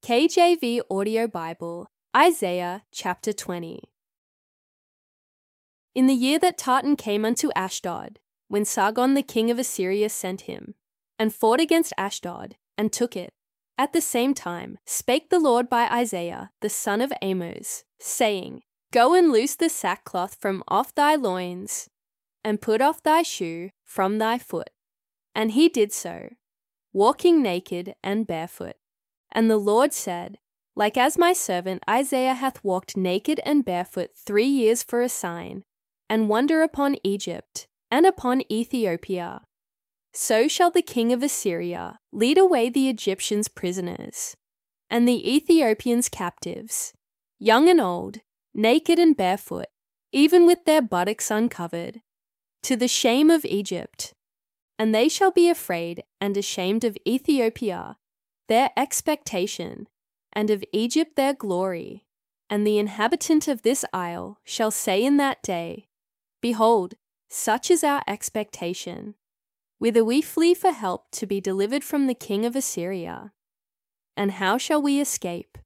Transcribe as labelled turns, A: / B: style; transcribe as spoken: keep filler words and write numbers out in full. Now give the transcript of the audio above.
A: K J V Audio Bible, Isaiah chapter twenty. In the year that Tartan came unto Ashdod, when Sargon the king of Assyria sent him, and fought against Ashdod, and took it, at the same time spake the Lord by Isaiah the son of Amoz, saying, Go and loose the sackcloth from off thy loins, and put off thy shoe from thy foot. And he did so, walking naked and barefoot. And the Lord said, Like as my servant Isaiah hath walked naked and barefoot three years for a sign, and wonder upon Egypt, and upon Ethiopia, so shall the king of Assyria lead away the Egyptians prisoners, and the Ethiopians captives, young and old, naked and barefoot, even with their buttocks uncovered, to the shame of Egypt. And they shall be afraid and ashamed of Ethiopia, their expectation, and of Egypt their glory. And the inhabitant of this isle shall say in that day, Behold, such is our expectation, whither we flee for help to be delivered from the king of Assyria. And how shall we escape?